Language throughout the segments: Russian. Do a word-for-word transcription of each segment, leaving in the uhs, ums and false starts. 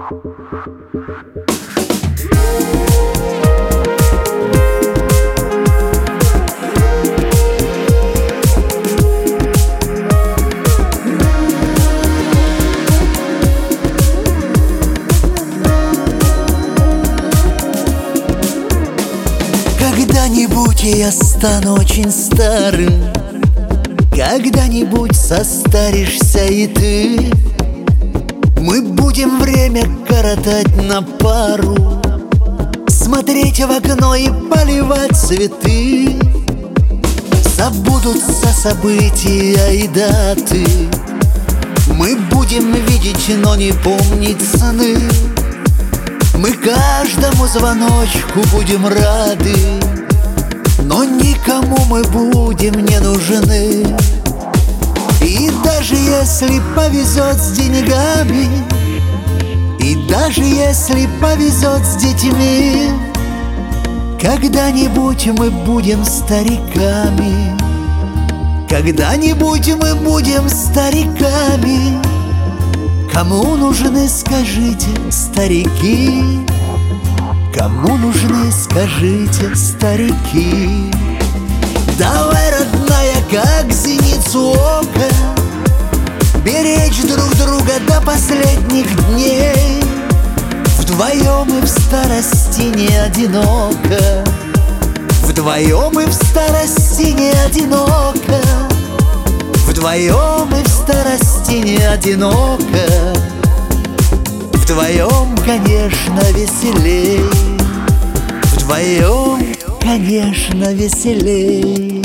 Когда-нибудь я стану очень старым, когда-нибудь состаришься и ты. Мы будем время коротать на пару, смотреть в окно и поливать цветы. Забудутся события и даты, мы будем видеть, но не помнить сны. Мы каждому звоночку будем рады, но никому мы будем не нужны. И даже если повезет с деньгами, и даже если повезет с детьми, когда-нибудь мы будем стариками. Когда-нибудь мы будем стариками. Кому нужны, скажите, старики? Кому нужны, скажите, старики? Давай, родная, как зеницу ока, беречь друг друга до последних дней. Вдвоем и в старости не одиноко, вдвоем и в старости не одиноко, вдвоем и в старости не одиноко, вдвоем, конечно, веселей, вдвоем, конечно, веселей.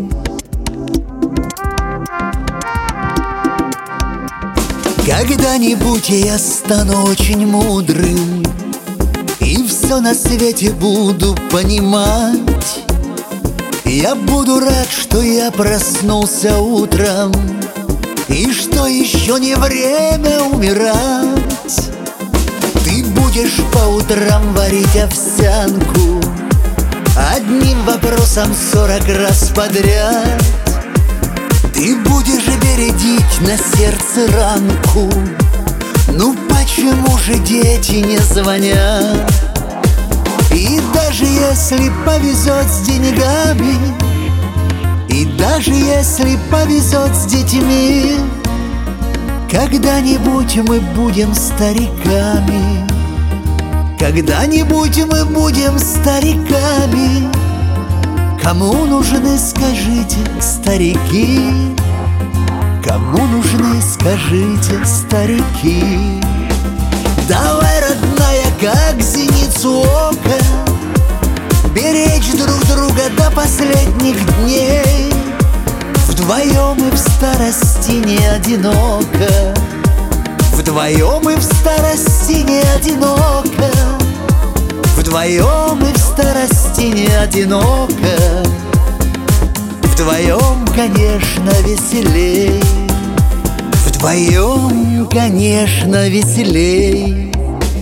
Когда-нибудь я стану очень мудрым и все на свете буду понимать. Я буду рад, что я проснулся утром и что еще не время умирать. Ты будешь по утрам варить овсянку одним вопросом сорок раз подряд. Ты будешь бередить на сердце ранку. Ну почему же дети не звонят? И даже если повезет с деньгами, и даже если повезет с детьми, когда-нибудь мы будем стариками. Когда-нибудь мы будем стариками. Кому нужны, скажите, старики? Кому нужны, скажите, старики? Давай, родная, как зеницу ока, беречь друг друга до последних дней. Вдвоем и в старости не одиноко, вдвоем и в старости не одиноко, вдвоем и в старости не одиноко, вдвоем, конечно, веселей, вдвоем, конечно, веселей.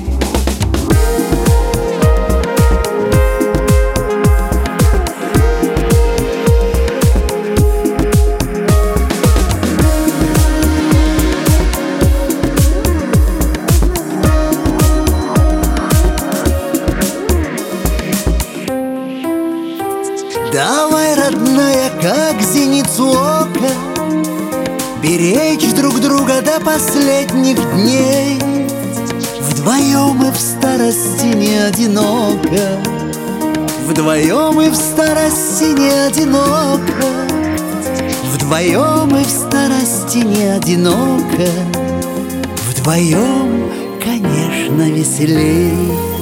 Давай, родная, как зеницу ока, беречь друг друга до последних дней. Вдвоем и в старости не одиноко, вдвоем и в старости не одиноко, вдвоем и в старости не одиноко, вдвоем, конечно, веселей.